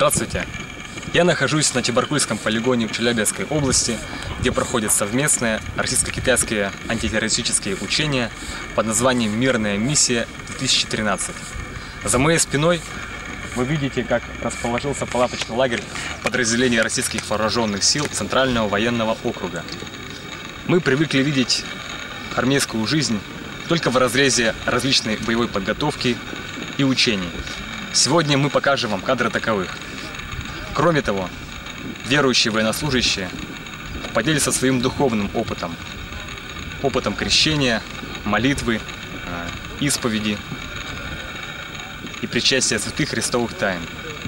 Здравствуйте! Я нахожусь на Чебаркульском полигоне в Челябинской области, где проходят совместные российско-китайские антитеррористические учения под названием «Мирная миссия-2013». За моей спиной вы видите, как расположился палаточный лагерь подразделения российских вооруженных сил Центрального военного округа. Мы привыкли видеть армейскую жизнь только в разрезе различной боевой подготовки и учений. Сегодня мы покажем вам кадры таковых. Кроме того, верующие военнослужащие поделятся своим духовным опытом крещения, молитвы, исповеди и причастия святых христовых тайн.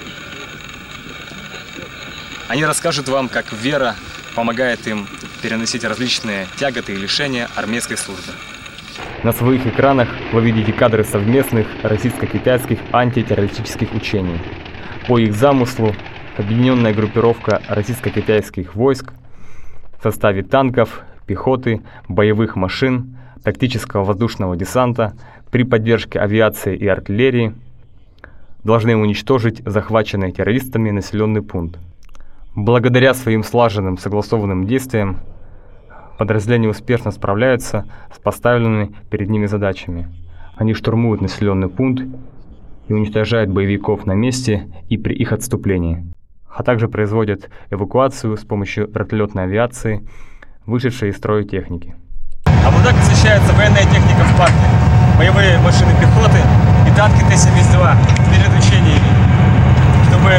Они расскажут вам, как вера помогает им переносить различные тяготы и лишения армейской службы. На своих экранах вы видите кадры совместных российско-китайских антитеррористических учений. По их замыслу объединенная группировка российско-китайских войск в составе танков, пехоты, боевых машин, тактического воздушного десанта при поддержке авиации и артиллерии должны уничтожить захваченный террористами населенный пункт. Благодаря своим слаженным согласованным действиям подразделения успешно справляются с поставленными перед ними задачами. Они штурмуют населенный пункт и уничтожают боевиков на месте и при их отступлении, а также производят эвакуацию с помощью вертолетной авиации, вышедшей из строя техники. А вот так освещается военная техника в парке. Боевые машины пехоты и танки Т-72 перед учениями, чтобы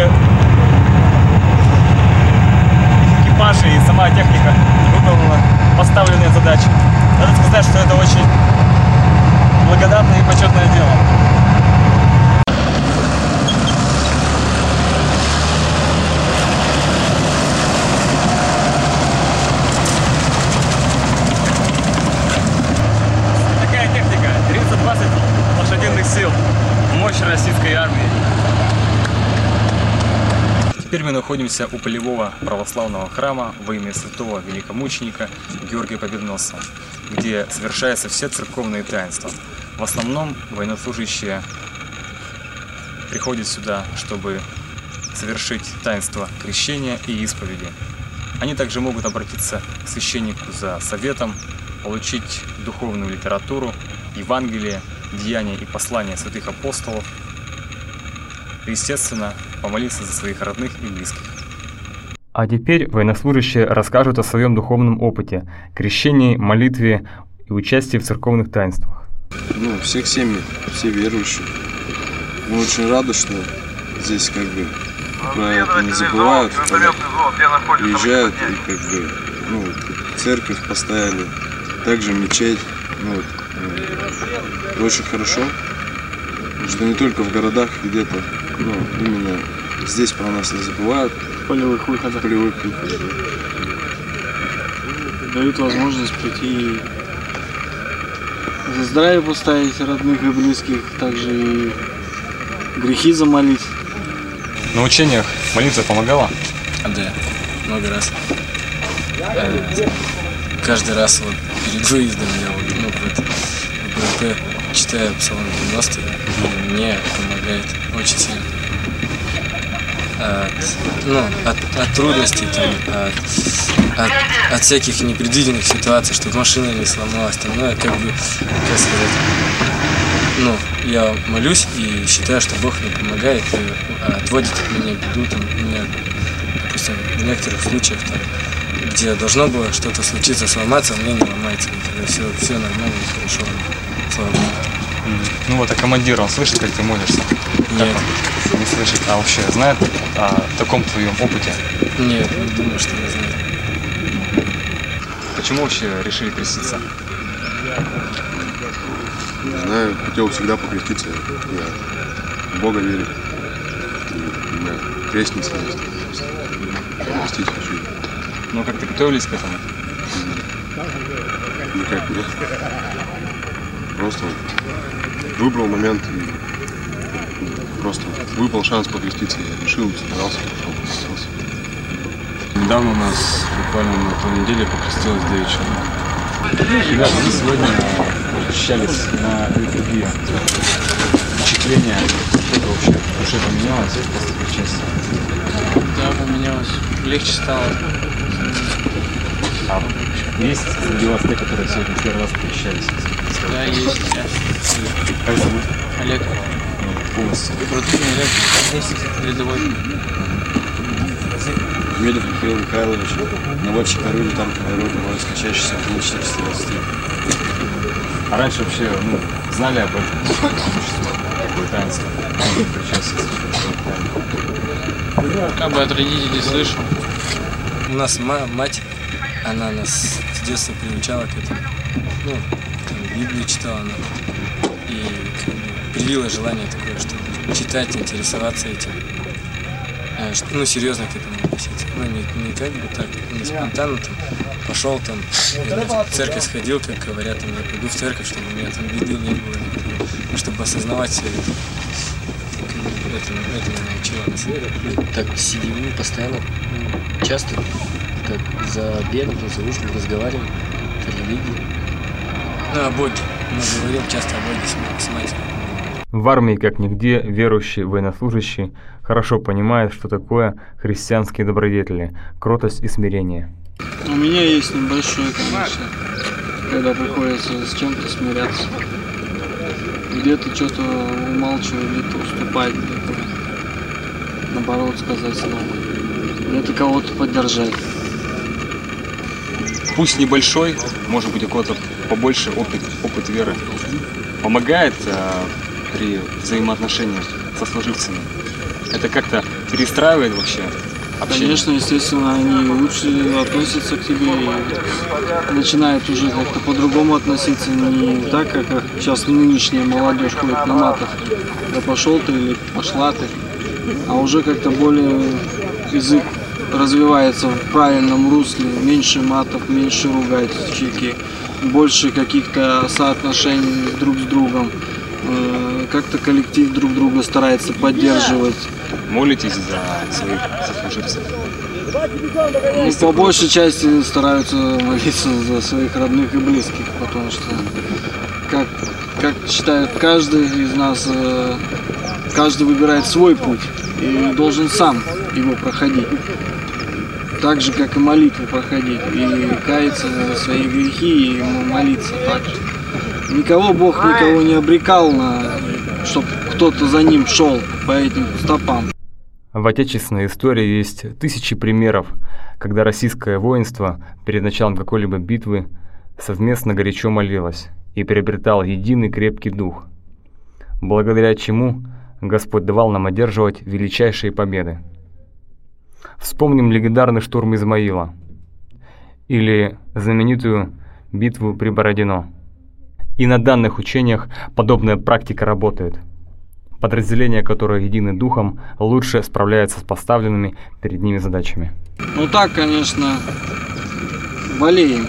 экипажи и сама техника выполнила поставленные задачи. Надо сказать, что это очень благодатное и почетное дело. Такая техника, 320 лошадиных сил, мощь российской армии. Теперь мы находимся у полевого православного храма во имя святого великомученика Георгия Победоносца, где совершаются все церковные таинства. В основном военнослужащие приходят сюда, чтобы совершить таинство крещения и исповеди. Они также могут обратиться к священнику за советом, получить духовную литературу, Евангелие, деяния и послания святых апостолов, и, естественно, помолиться за своих родных и близких. А теперь военнослужащие расскажут о своем духовном опыте, крещении, молитве и участии в церковных таинствах. Всех семьи, все верующие. Мы очень рады, что здесь про это не забывают, приезжают и церковь поставили, также мечеть. Очень хорошо, что не только в городах где-то, именно здесь про нас не забывают. Полевых выходах. Дают возможность прийти за здравие поставить родных и близких, также и грехи замолить. На учениях молитва помогала? Да, много раз. Каждый раз перед выездом я в БРП читаю Псалом 90, и мне помогает очень сильно. От трудностей, от всяких непредвиденных ситуаций, чтобы машина не сломалась, я молюсь и считаю, что Бог мне помогает и отводит от меня беду, допустим, в некоторых случаях, где должно было что-то случиться, сломаться, у меня не ломается, тогда все нормально и хорошо, слава Богу. А командир, он слышит, как ты молишься? Нет. Не слышит, а вообще знает о таком твоем опыте? Нет, не думаю, что не знает. Почему вообще решили креститься? Не знаю, хотел всегда покреститься. Я в Бога верю. У меня крестница есть. Крестить хочу. Как-то готовились к этому? Никак нет. Просто выбрал момент и просто выпал шанс покреститься. Я решил, собрался, пошел покрестился. Недавно у нас, буквально на той неделе, покрестилось 9 человек. Ребята, мы сегодня общались на литургии. Впечатление, что-то вообще в душе поменялось после причастия. Да, поменялось. Легче стало. А есть среди вас те, которые сегодня в первый раз встречались? Да, есть. Как зовут? Олег. Полностью. Противный Олег. Рядовой. Медов Михаил Михайлович, наводчик орудия танковой роты, воинскочащийся от 423. А раньше вообще знали об этом? Какое таинство? Как бы от родителей слышал. У нас мать, она нас с детства приучала к этому. Ну, там, Библию читала она. И как бы привила желание такое, чтобы читать, интересоваться этим. Ну, серьезно к этому относиться. Ну, не как бы так, не спонтанно там пошел там, в церковь сходил, как говорят, там, я пойду в церковь, чтобы у меня там беды не было, чтобы осознавать все это. Этому научила нас. Так сидим постоянно, часто так за обедом, за ужином разговариваем о религии. Ну, о Боге. Мы говорим часто о Боге с матерью. В армии, как нигде, верующий военнослужащий хорошо понимает, что такое христианские добродетели, кротость и смирение. У меня есть небольшое, конечно, когда приходится с чем-то смиряться. Где-то что-то умалчивать, где-то уступать, где-то наоборот сказать слово. Где-то кого-то поддержать. Пусть небольшой, может быть, у кого-то побольше опыт веры помогает при взаимоотношениях со служивцами. Это как-то перестраивает вообще общение? Конечно, естественно, они лучше относятся к тебе и начинают уже как-то по-другому относиться, не так, как сейчас нынешняя молодежь ходит на матах. Да пошел ты или пошла ты, а уже как-то более язык развивается в правильном русле, меньше матов, меньше ругательщики, больше каких-то соотношений друг с другом. Как-то коллектив друг друга старается поддерживать. Молитесь за своих сослуживцев? Ну, по большей части стараются молиться за своих родных и близких, потому что, как считает каждый из нас, каждый выбирает свой путь и должен сам его проходить. Так же, как и молитву проходить, и каяться за свои грехи, и молиться так же. Бог никого не обрекал чтобы кто-то за ним шел по этим стопам. В отечественной истории есть тысячи примеров, когда российское воинство перед началом какой-либо битвы совместно горячо молилось и приобретало единый крепкий дух, благодаря чему Господь давал нам одерживать величайшие победы. Вспомним легендарный штурм Измаила или знаменитую битву при Бородино. И на данных учениях подобная практика работает. Подразделения, которые едины духом, лучше справляются с поставленными перед ними задачами. Ну так, конечно, болеем.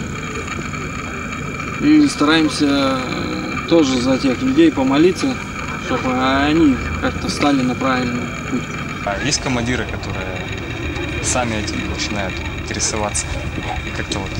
И стараемся тоже за тех людей помолиться, чтобы они как-то встали на правильный путь. А есть командиры, которые сами этим начинают интересоваться и как-то вот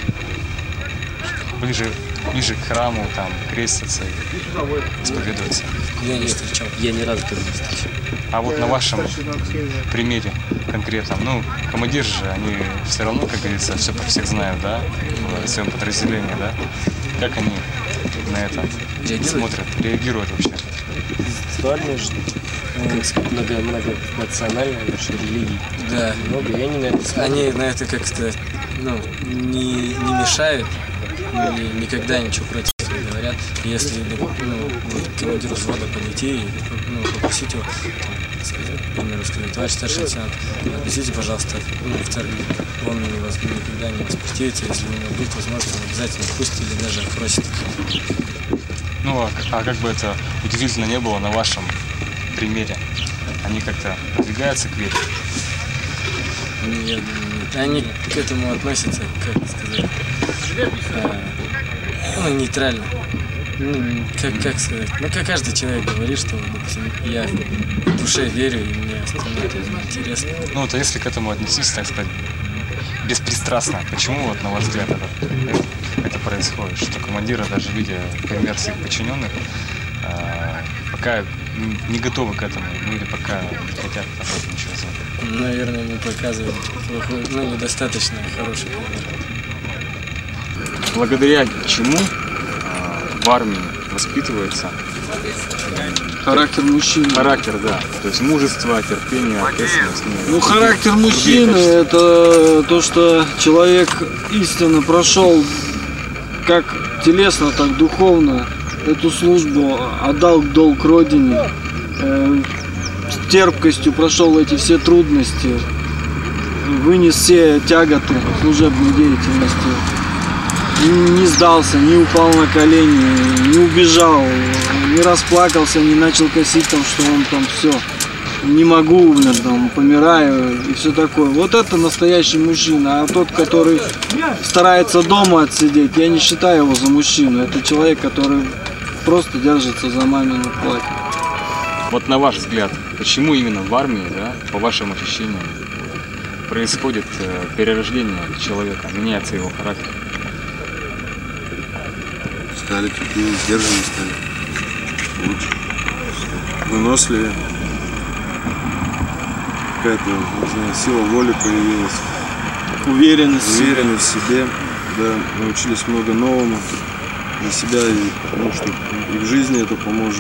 ближе к храму, там, крестятся и исповедуются. Я не встречал. Я ни разу этого не встречал. А вот на вашем примере конкретном, командиры же, они все равно, как говорится, все про всех знают, да, в своем подразделении, да? Как они на это смотрят, реагируют вообще? Индивидуальные же, как сказать, многонациональные наши религии. Да. Много, и они на это как-то не мешают, никогда ничего против не говорят. И если командиру взвода подойти и попросить его, к примеру, сказать: товарищ старший лейтенант, отнесите, пожалуйста, в церковь. Он никогда не воспротивится, если у него будет возможность, он обязательно пустит или даже просит. А как бы это удивительно не было на вашем примере, они как-то продвигаются к вере? Нет, они к этому относятся, как сказать, нейтрально. Как сказать, как каждый человек говорит, что, допустим, я в душе верю, и мне остальное это интересно. А если к этому отнестись, так сказать, беспристрастно, почему, на ваш взгляд, это происходит? Что командиры, даже видя пример своих подчиненных, пока не готовы к этому, ну или пока не хотят об этом ничего знать? Наверное, мы показываем плохой, ну, недостаточно хороший пример. Благодаря чему в армии воспитывается Характер мужчины. характер, да, то есть мужество, терпение, ответственность. Ну, характер другие мужчины качества. это то, что человек истинно прошел как телесно, так духовно эту службу, отдал долг родине, с терпкостью прошел эти все трудности, вынес все тяготы служебной деятельности, не сдался, не упал на колени, не убежал, не расплакался, не начал косить там, что он там все, не могу, блин, там, помираю и все такое. Вот это настоящий мужчина, а тот, который старается дома отсидеть, я не считаю его за мужчину, это человек, который просто держится за мамину платье. Вот на ваш взгляд, почему именно в армии, да, по вашим ощущениям, происходит перерождение человека, меняется его характер? Стали такие сдержанные, стали лучше, выносливее. Какая-то, не знаю, сила воли появилась, Уверенность в себе. уверенность в себе, да, научились много новому для себя, и, ну, что и в жизни это поможет.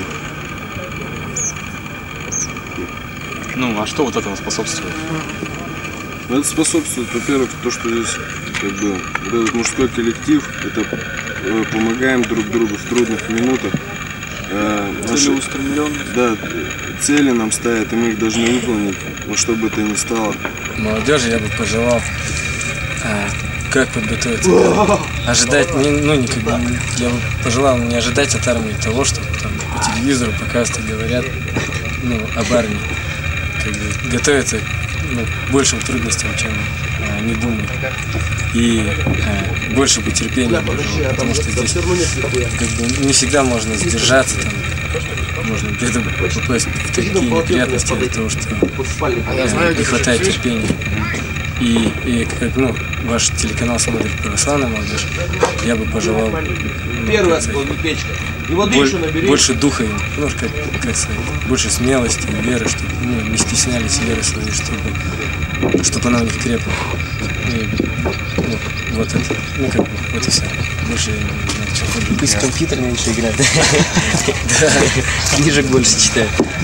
Ну, а что вот этому способствует? Но это способствует, во-первых, то, что здесь как бы вот этот мужской коллектив, это помогаем друг другу в трудных минутах. Целеустремленность. Да, цели нам ставят, и мы их должны выполнить, во что бы то ни стало. Молодежи я бы пожелал, как подготовиться, ожидать, я бы пожелал не ожидать от армии того, что там по телевизору показывают, говорят, ну, об армии, как бы готовиться, ну, большим трудностям, чем они думают, и больше бы терпения, потому что здесь как бы не всегда можно сдержаться, там, можно где-то попасть в такие неприятности из-за того, что не хватает терпения. И как, ну, ваш телеканал смотрит православная молодежь, я бы пожелал, больше духа им, ну, как сказать, больше смелости и веры, чтобы, ну, не стеснялись веры своей, чтобы она у них крепла. И, ну, вот это, ну, как бы, вот и все. Больше я не знаю, что. Пусть компьютер меньше играет. Книжек больше читает.